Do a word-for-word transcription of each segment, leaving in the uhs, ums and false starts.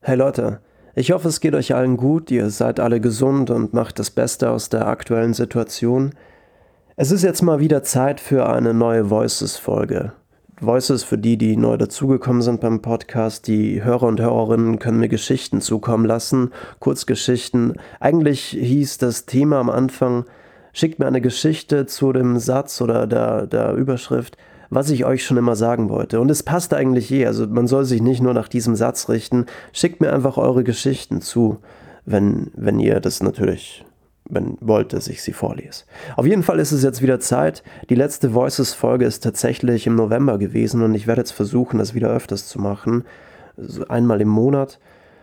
Hey Leute, ich hoffe, es geht euch allen gut, ihr seid alle gesund und macht das Beste aus der aktuellen Situation. Es ist jetzt mal wieder Zeit für eine neue Voices-Folge. Voices für die, die neu dazugekommen sind beim Podcast. Die Hörer und Hörerinnen können mir Geschichten zukommen lassen, Kurzgeschichten. Eigentlich hieß das Thema am Anfang, schickt mir eine Geschichte zu dem Satz oder der, der Überschrift, was ich euch schon immer sagen wollte. Und es passt eigentlich eh, also man soll sich nicht nur nach diesem Satz richten. Schickt mir einfach eure Geschichten zu, wenn, wenn ihr das natürlich, wenn wollt, dass ich sie vorlese. Auf jeden Fall ist es jetzt wieder Zeit. Die letzte Voices-Folge ist tatsächlich im November gewesen und ich werde jetzt versuchen, das wieder öfters zu machen. Also einmal im Monat.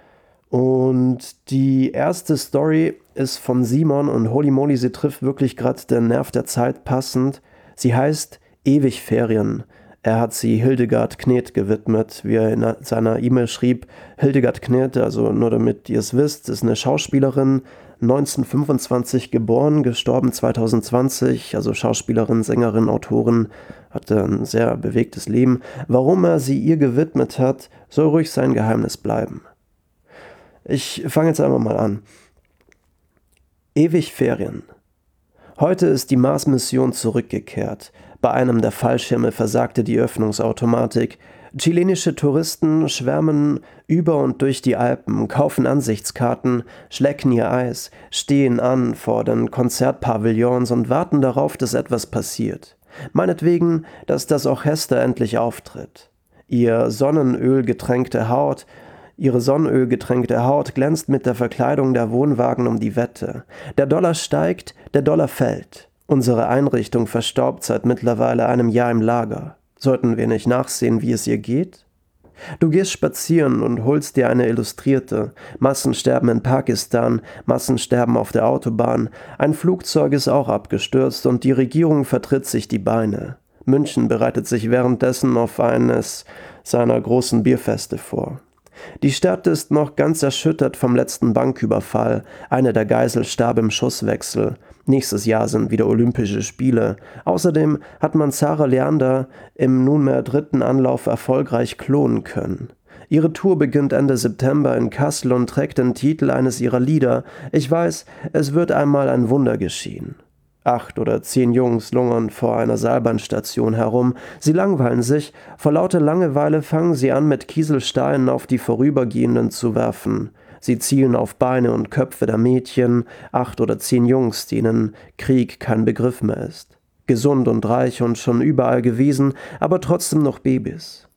Und die erste Story ist von Simon und holy moly, sie trifft wirklich gerade den Nerv der Zeit passend. Sie heißt Ewig Ferien. Er hat sie Hildegard Kneth gewidmet, wie er in seiner E-Mail schrieb. Hildegard Kneth, also nur damit ihr es wisst, ist eine Schauspielerin, neunzehnhundertfünfundzwanzig geboren, gestorben zwanzig zwanzig, also Schauspielerin, Sängerin, Autorin, hatte ein sehr bewegtes Leben. Warum er sie ihr gewidmet hat, soll ruhig sein Geheimnis bleiben. Ich fange jetzt einmal mal an. Ewig Ferien. Heute ist die Mars-Mission zurückgekehrt. Bei einem der Fallschirme versagte die Öffnungsautomatik. Chilenische Touristen schwärmen über und durch die Alpen, kaufen Ansichtskarten, schlecken ihr Eis, stehen an vor den Konzertpavillons und warten darauf, dass etwas passiert. Meinetwegen, dass das Orchester endlich auftritt. Ihr sonnenölgetränkte Haut Ihre sonnenölgetränkte Haut glänzt mit der Verkleidung der Wohnwagen um die Wette. Der Dollar steigt, der Dollar fällt. Unsere Einrichtung verstaubt seit mittlerweile einem Jahr im Lager. Sollten wir nicht nachsehen, wie es ihr geht? Du gehst spazieren und holst dir eine Illustrierte. Massensterben in Pakistan, Massensterben auf der Autobahn. Ein Flugzeug ist auch abgestürzt und die Regierung vertritt sich die Beine. München bereitet sich währenddessen auf eines seiner großen Bierfeste vor. Die Stadt ist noch ganz erschüttert vom letzten Banküberfall. Eine der Geisel starb im Schusswechsel. Nächstes Jahr sind wieder Olympische Spiele. Außerdem hat man Sarah Leander im nunmehr dritten Anlauf erfolgreich klonen können. Ihre Tour beginnt Ende September in Kassel und trägt den Titel eines ihrer Lieder. Ich weiß, es wird einmal ein Wunder geschehen. Acht oder zehn Jungs lungern vor einer Seilbahnstation herum. Sie langweilen sich. Vor lauter Langeweile fangen sie an, mit Kieselsteinen auf die Vorübergehenden zu werfen. Sie zielen auf Beine und Köpfe der Mädchen. Acht oder zehn Jungs, denen Krieg kein Begriff mehr ist. Gesund und reich und schon überall gewesen, aber trotzdem noch Babys.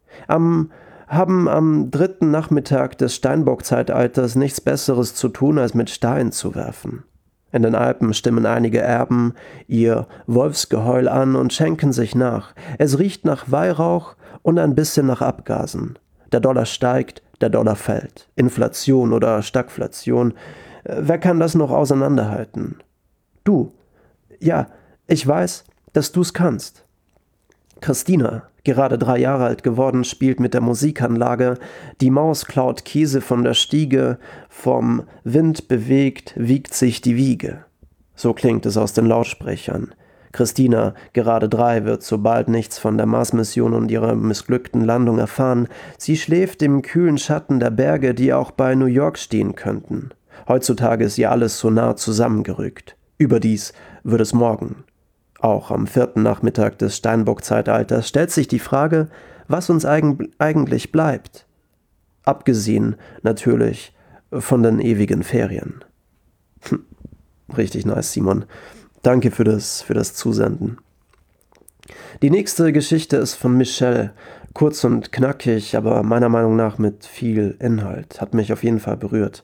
Am haben am dritten Nachmittag des Steinbock-Zeitalters nichts Besseres zu tun, als mit Steinen zu werfen. In den Alpen stimmen einige Erben ihr Wolfsgeheul an und schenken sich nach. Es riecht nach Weihrauch und ein bisschen nach Abgasen. Der Dollar steigt, der Dollar fällt. Inflation oder Stagflation. Wer kann das noch auseinanderhalten? Du. Ja, ich weiß, dass du's kannst. Christina, gerade drei Jahre alt geworden, spielt mit der Musikanlage. Die Maus klaut Käse von der Stiege. Vom Wind bewegt wiegt sich die Wiege. So klingt es aus den Lautsprechern. Christina, gerade drei, wird sobald nichts von der Mars-Mission und ihrer missglückten Landung erfahren. Sie schläft im kühlen Schatten der Berge, die auch bei New York stehen könnten. Heutzutage ist ihr alles so nah zusammengerückt. Überdies wird es morgen. Auch am vierten Nachmittag des Steinbock-Zeitalters stellt sich die Frage, was uns eigen, eigentlich bleibt. Abgesehen, natürlich, von den ewigen Ferien. Hm, richtig nice, Simon. Danke für das, für das Zusenden. Die nächste Geschichte ist von Michelle. Kurz und knackig, aber meiner Meinung nach mit viel Inhalt. Hat mich auf jeden Fall berührt.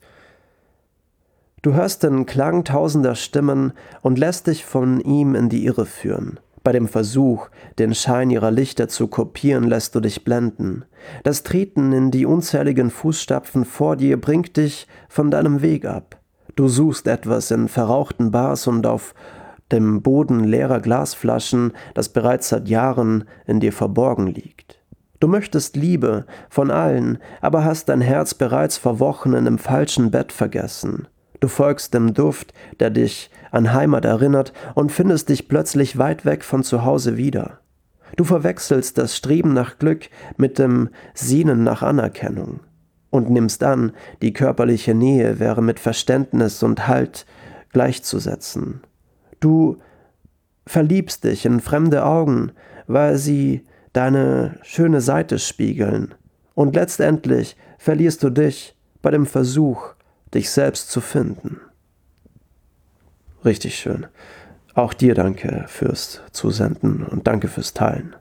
Du hörst den Klang tausender Stimmen und lässt dich von ihm in die Irre führen. Bei dem Versuch, den Schein ihrer Lichter zu kopieren, lässt du dich blenden. Das Treten in die unzähligen Fußstapfen vor dir bringt dich von deinem Weg ab. Du suchst etwas in verrauchten Bars und auf dem Boden leerer Glasflaschen, das bereits seit Jahren in dir verborgen liegt. Du möchtest Liebe von allen, aber hast dein Herz bereits vor Wochen in dem falschen Bett vergessen. Du folgst dem Duft, der dich an Heimat erinnert und findest dich plötzlich weit weg von zu Hause wieder. Du verwechselst das Streben nach Glück mit dem Sehnen nach Anerkennung. und nimmst an, die körperliche Nähe wäre mit Verständnis und Halt gleichzusetzen. Du verliebst dich in fremde Augen, weil sie deine schöne Seite spiegeln, und letztendlich verlierst du dich bei dem Versuch, dich selbst zu finden. Richtig schön. Auch dir danke fürs Zusenden und danke fürs Teilen.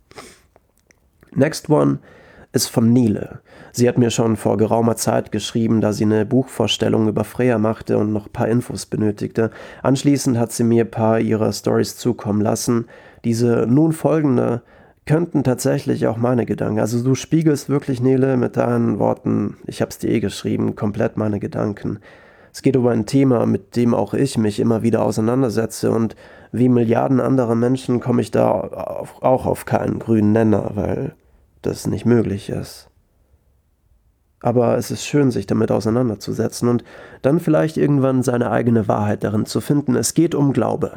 Next one ist von Nele. Sie hat mir schon vor geraumer Zeit geschrieben, da sie eine Buchvorstellung über Freya machte und noch ein paar Infos benötigte. Anschließend hat sie mir ein paar ihrer Stories zukommen lassen. Diese nun folgende könnten tatsächlich auch meine Gedanken. Also du spiegelst wirklich, Nele, mit deinen Worten, ich hab's dir eh geschrieben, komplett meine Gedanken. Es geht über ein Thema, mit dem auch ich mich immer wieder auseinandersetze, und wie Milliarden anderer Menschen komme ich da auch auf keinen grünen Nenner, weil das nicht möglich ist. Aber es ist schön, sich damit auseinanderzusetzen und dann vielleicht irgendwann seine eigene Wahrheit darin zu finden. Es geht um Glaube.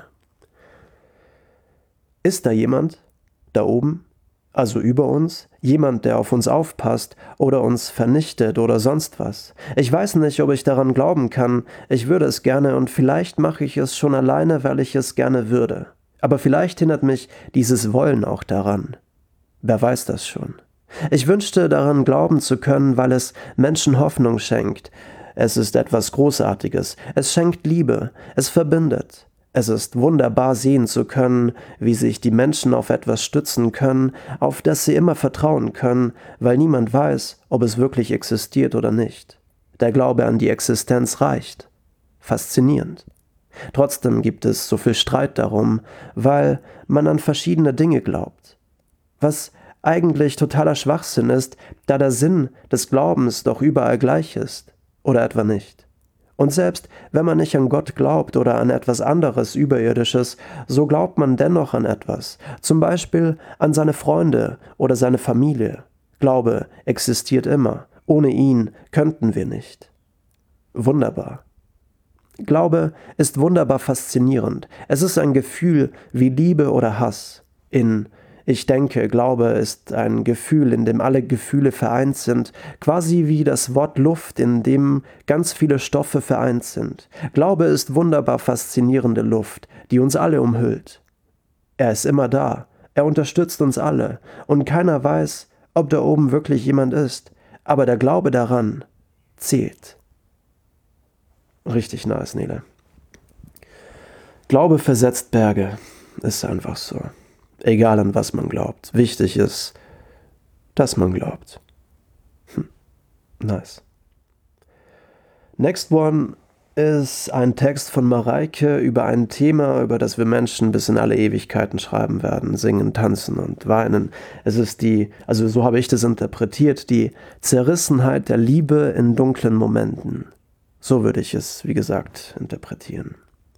Ist da jemand, da oben, also über uns, jemand, der auf uns aufpasst oder uns vernichtet oder sonst was? Ich weiß nicht, ob ich daran glauben kann. Ich würde es gerne, und vielleicht mache ich es schon alleine, weil ich es gerne würde. Aber vielleicht hindert mich dieses Wollen auch daran. Wer weiß das schon? Ich wünschte, daran glauben zu können, weil es Menschen Hoffnung schenkt. Es ist etwas Großartiges. Es schenkt Liebe. Es verbindet. Es ist wunderbar sehen zu können, wie sich die Menschen auf etwas stützen können, auf das sie immer vertrauen können, weil niemand weiß, ob es wirklich existiert oder nicht. Der Glaube an die Existenz reicht. Faszinierend. Trotzdem gibt es so viel Streit darum, weil man an verschiedene Dinge glaubt. Was eigentlich totaler Schwachsinn ist, da der Sinn des Glaubens doch überall gleich ist. Oder etwa nicht? Und selbst wenn man nicht an Gott glaubt oder an etwas anderes Überirdisches, so glaubt man dennoch an etwas, zum Beispiel an seine Freunde oder seine Familie. Glaube existiert immer, ohne ihn könnten wir nicht. Wunderbar. Glaube ist wunderbar faszinierend. Es ist ein Gefühl wie Liebe oder Hass. In Ich denke, Glaube ist ein Gefühl, in dem alle Gefühle vereint sind, quasi wie das Wort Luft, in dem ganz viele Stoffe vereint sind. Glaube ist wunderbar faszinierende Luft, die uns alle umhüllt. Er ist immer da, er unterstützt uns alle, und keiner weiß, ob da oben wirklich jemand ist, aber der Glaube daran zählt. Richtig nice, Nele. Glaube versetzt Berge, ist einfach so. Egal an was man glaubt. Wichtig ist, dass man glaubt. Hm. Nice. Next one ist ein Text von Mareike über ein Thema, über das wir Menschen bis in alle Ewigkeiten schreiben werden, singen, tanzen und weinen. Es ist die, also so habe ich das interpretiert, die Zerrissenheit der Liebe in dunklen Momenten. So würde ich es, wie gesagt, interpretieren.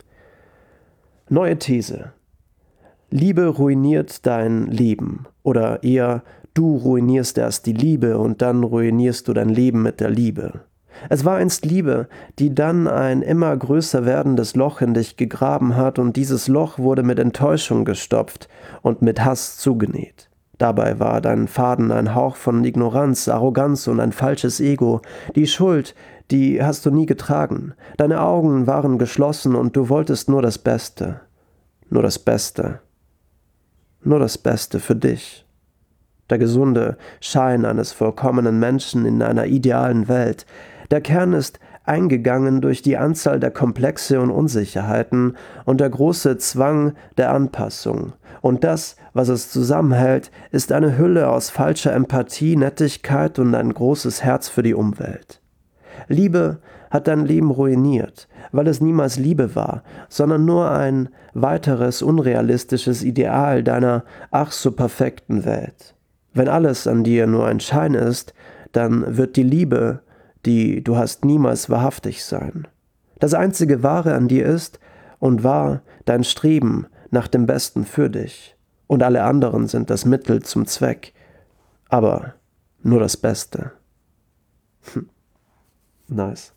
Neue These. Liebe ruiniert dein Leben, oder eher, du ruinierst erst die Liebe und dann ruinierst du dein Leben mit der Liebe. Es war einst Liebe, die dann ein immer größer werdendes Loch in dich gegraben hat, und dieses Loch wurde mit Enttäuschung gestopft und mit Hass zugenäht. Dabei war dein Faden ein Hauch von Ignoranz, Arroganz und ein falsches Ego. Die Schuld, die hast du nie getragen. Deine Augen waren geschlossen und du wolltest nur das Beste. Nur das Beste. Nur das Beste für dich. Der gesunde Schein eines vollkommenen Menschen in einer idealen Welt. Der Kern ist eingegangen durch die Anzahl der Komplexe und Unsicherheiten und der große Zwang der Anpassung. Und das, was es zusammenhält, ist eine Hülle aus falscher Empathie, Nettigkeit und ein großes Herz für die Umwelt. Liebe hat dein Leben ruiniert, weil es niemals Liebe war, sondern nur ein weiteres unrealistisches Ideal deiner ach so perfekten Welt. Wenn alles an dir nur ein Schein ist, dann wird die Liebe, die du hast, niemals wahrhaftig sein. Das einzige Wahre an dir ist und war dein Streben nach dem Besten für dich, und alle anderen sind das Mittel zum Zweck, aber nur das Beste. Hm. Nice.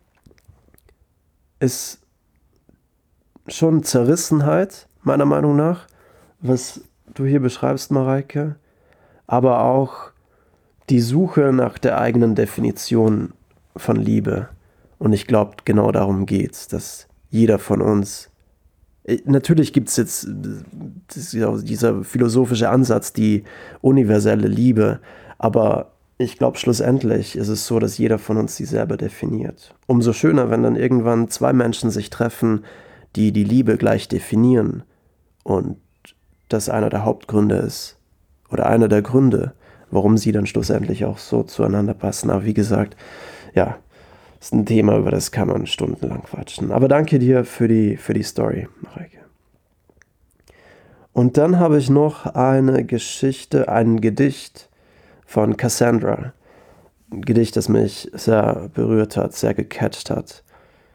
Ist schon Zerrissenheit, meiner Meinung nach, was du hier beschreibst, Mareike, aber auch die Suche nach der eigenen Definition von Liebe. Und ich glaube, genau darum geht's, dass jeder von uns, natürlich gibt es jetzt dieser philosophische Ansatz, die universelle Liebe, aber ich glaube, schlussendlich ist es so, dass jeder von uns sie selber definiert. Umso schöner, wenn dann irgendwann zwei Menschen sich treffen, die die Liebe gleich definieren und das einer der Hauptgründe ist oder einer der Gründe, warum sie dann schlussendlich auch so zueinander passen. Aber wie gesagt, ja, ist ein Thema, über das kann man stundenlang quatschen. Aber danke dir für die, für die Story, Mareike. Und dann habe ich noch eine Geschichte, ein Gedicht von Cassandra. Ein Gedicht, das mich sehr berührt hat, sehr gecatcht hat.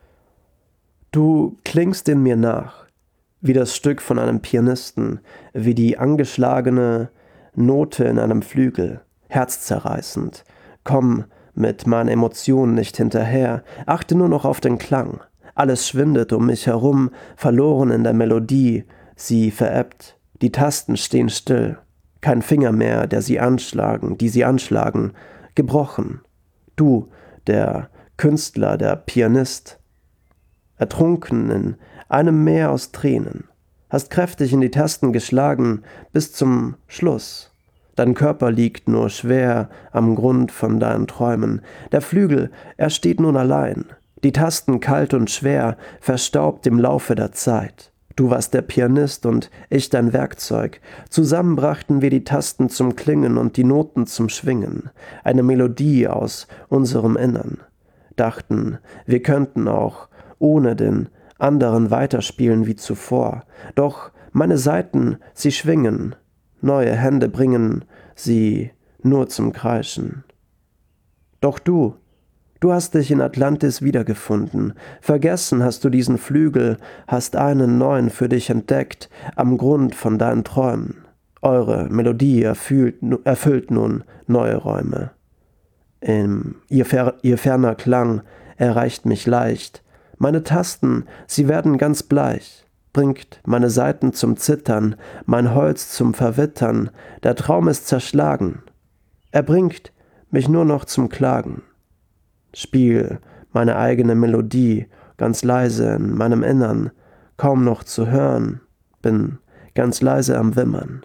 Du klingst in mir nach, wie das Stück von einem Pianisten, wie die angeschlagene Note in einem Flügel, herzzerreißend. Komm mit meinen Emotionen nicht hinterher, achte nur noch auf den Klang. Alles schwindet um mich herum, verloren in der Melodie, sie verebbt, die Tasten stehen still. Kein Finger mehr, der sie anschlagen, die sie anschlagen, gebrochen. Du, der Künstler, der Pianist, ertrunken in einem Meer aus Tränen, hast kräftig in die Tasten geschlagen bis zum Schluss. Dein Körper liegt nur schwer am Grund von deinen Träumen. Der Flügel, er steht nun allein, die Tasten kalt und schwer, verstaubt im Laufe der Zeit. Du warst der Pianist und ich dein Werkzeug. Zusammen brachten wir die Tasten zum Klingen und die Noten zum Schwingen. Eine Melodie aus unserem Innern. Dachten, wir könnten auch ohne den anderen weiterspielen wie zuvor. Doch meine Saiten, sie schwingen. Neue Hände bringen sie nur zum Kreischen. Doch du, du hast dich in Atlantis wiedergefunden. Vergessen hast du diesen Flügel, hast einen neuen für dich entdeckt, am Grund von deinen Träumen. Eure Melodie erfüllt, erfüllt nun neue Räume. Im, ihr, fer, ihr ferner Klang erreicht mich leicht. Meine Tasten, sie werden ganz bleich. Bringt meine Saiten zum Zittern, mein Holz zum Verwittern. Der Traum ist zerschlagen. Er bringt mich nur noch zum Klagen. Spiel meine eigene Melodie, ganz leise in meinem Innern, kaum noch zu hören, bin ganz leise am Wimmern.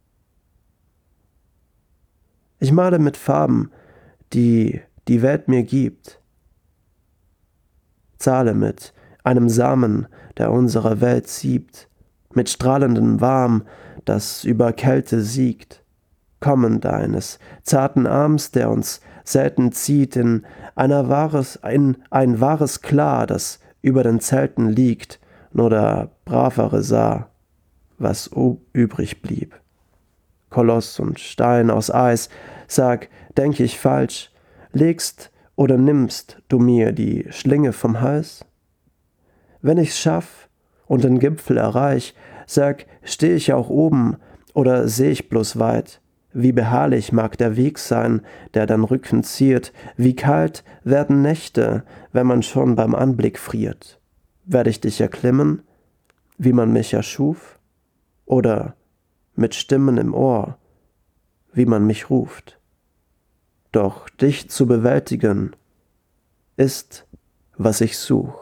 Ich male mit Farben, die die Welt mir gibt, zahle mit einem Samen, der unsere Welt siebt, mit strahlendem Warm, das über Kälte siegt, kommend eines zarten Arms, der uns selten zieht in, einer wahres, in ein wahres Klar, das über den Zelten liegt, nur der Bravere sah, was übrig blieb. Koloss und Stein aus Eis, sag, denk ich falsch, legst oder nimmst du mir die Schlinge vom Hals? Wenn ich's schaff und den Gipfel erreich, sag, steh ich auch oben oder seh ich bloß weit? Wie beharrlich mag der Weg sein, der dein Rücken ziert, wie kalt werden Nächte, wenn man schon beim Anblick friert. Werd ich dich erklimmen, wie man mich erschuf? Oder mit Stimmen im Ohr, wie man mich ruft? Doch dich zu bewältigen, ist, was ich such.